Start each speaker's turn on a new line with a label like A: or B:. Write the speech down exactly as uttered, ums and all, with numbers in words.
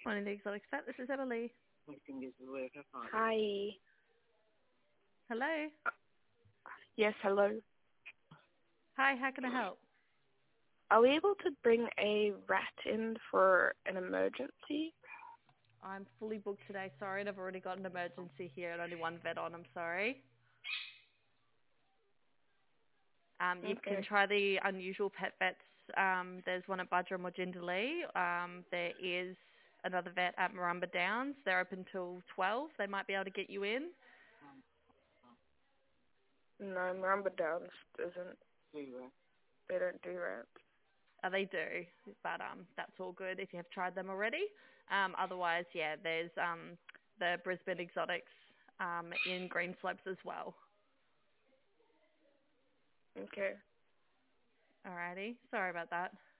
A: Good morning, the Exotic Vet. This is Emily.
B: Hi.
A: Hello.
B: Yes, hello.
A: Hi, how can I help?
B: Are we able to bring a rat in for an emergency?
A: I'm fully booked today, sorry, and I've already got an emergency here and only one vet on, I'm sorry. Um, you
B: Okay.
A: can try the unusual pet vets. Um, there's one at Budrum or Jindalee. Um, there is another vet at Marumba Downs. They're open till twelve. They might be able to get you in.
B: No, Miranda Downs doesn't. They don't do rats.
A: Uh, they do, but um, that's all good if you have tried them already. Um, otherwise, yeah, there's um, the Brisbane Exotics um, in Green Slopes as well.
B: Okay.
A: Alrighty, sorry about that.